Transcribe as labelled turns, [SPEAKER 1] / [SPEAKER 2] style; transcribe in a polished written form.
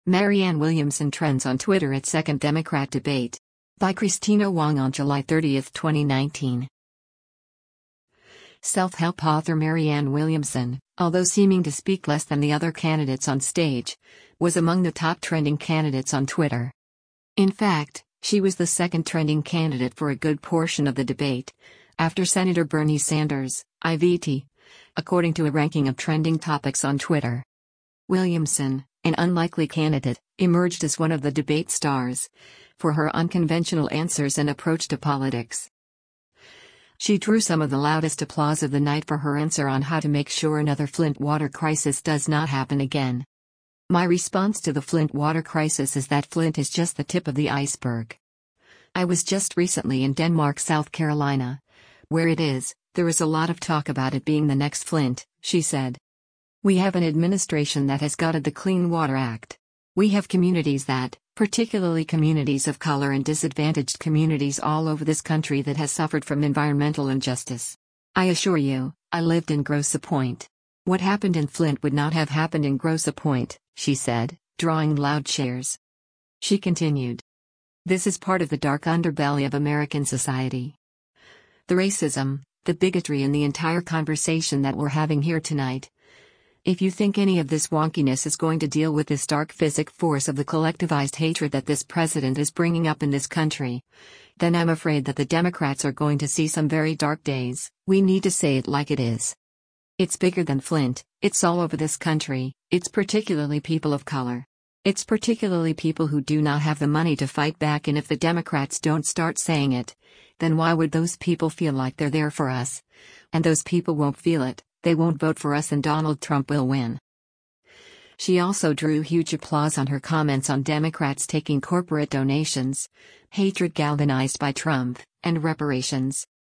[SPEAKER 1] Marianne Williamson trends on Twitter at Second Democrat Debate. By Christina Wong on July 30, 2019. Self-help author Marianne Williamson, although seeming to speak less than the other candidates on stage, was among the top trending candidates on Twitter. In fact, she was the second trending candidate for a good portion of the debate, after Senator Bernie Sanders, IVT, according to a ranking of trending topics on Twitter. Williamson, an unlikely candidate, emerged as one of the debate stars, for her unconventional answers and approach to politics. She drew some of the loudest applause of the night for her answer on how to make sure another Flint water crisis does not happen again. My response to the Flint water crisis is that Flint is just the tip of the iceberg. I was just recently in Denmark, South Carolina, where there is a lot of talk about it being the next Flint, she said. We have an administration that has gutted the Clean Water Act. We have communities particularly communities of color and disadvantaged communities all over this country that has suffered from environmental injustice. I assure you, I lived in Grosse Pointe. What happened in Flint would not have happened in Grosse Pointe, she said, drawing loud cheers. She continued. This is part of the dark underbelly of American society. The racism, the bigotry in the entire conversation that we're having here tonight. If you think any of this wonkiness is going to deal with this dark physic force of the collectivized hatred that this president is bringing up in this country, then I'm afraid that the Democrats are going to see some very dark days. We need to say it like it is. It's bigger than Flint, it's all over this country, it's particularly people of color. It's particularly people who do not have the money to fight back, and if the Democrats don't start saying it, then why would those people feel like they're there for us? And those people won't feel it. They won't vote for us and Donald Trump will win. She also drew huge applause on her comments on Democrats taking corporate donations, hatred galvanized by Trump, and reparations.